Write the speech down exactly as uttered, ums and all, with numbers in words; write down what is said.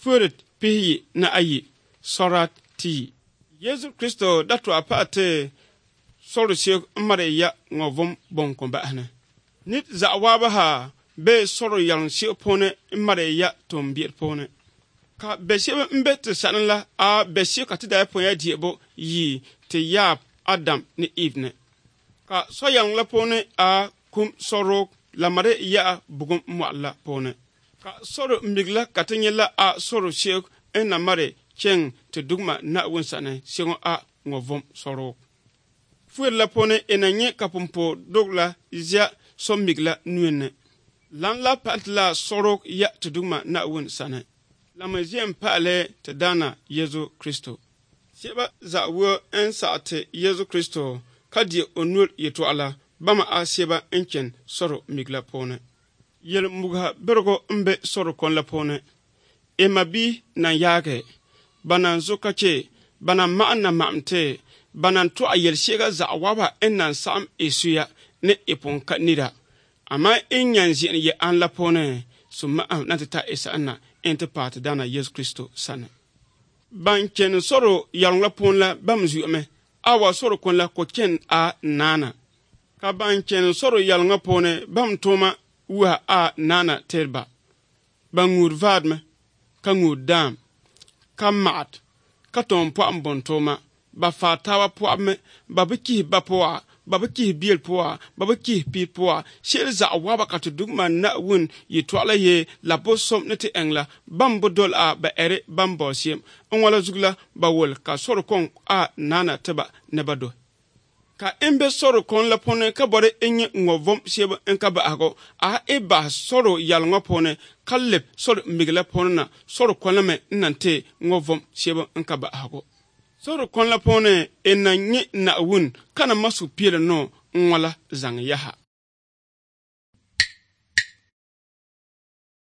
Furet pihi na ayi sorat ti. Yesu Kristo datu apate soro shek mare ya ngovom bonko bahne. Nit za waba ha be soro yang shek pone mare ya tombir pone. Ka be shek mbe te sanla a be shek atida poya diebo yi te ya Adam ni Eve. Ka so yang la pone a kum soro la mare ya bugum mwala pone. Ka soro migla katanyela a soro shek ena mare cheng te dugma na winsane singo a ngovom soro. Fuer la pone enanye kapumpo dogla izya som migla nuene. Lan la patla soro ya te dugma na winsane. La maziem pale te dana Yesu Kristo. Sieba za wo en saate Yesu Kristo kadi onur yetu ala bama a sieba enchen soro migla pone. Yel mugha bergo mbe soro kon la pone. Ema bi na yage. Banan zokache, banan maan na maamte, banan to a yel shega za waba enan sam esuya ne epon kanira. Ama enyan zin ye an la pone, so maam natita esa ana ente part dana Yesu Kristo sana. Ban chen soro yalong la pon la bamzu me, awa soro kon la ko chen a nana. Ka ban chen soro yalong la pone, bam toma uha a nana terba. Bangur vadme, kangur dam. Ka maat, ka ton po ambon ba fatawa po ame, ba biki ba poa, ba biki biel poa, ba biki pi poa, shel za waba ka tudugma na wun yi twala ye la bo som nete engla, bambo dol a ba ere bambo siem, onwala zugla ba wol ka soro kon a nana teba nebado. Ka embe soro kon la pone ka bore enye ngovom sheba enka ba ago, a eba soro yal ngopone, kalep soro migla pone na, soro kon la me nante ngovom sheba enka ba ago. Soro kon la pone enanye na wun, kana masu pire no nwala zang yaha.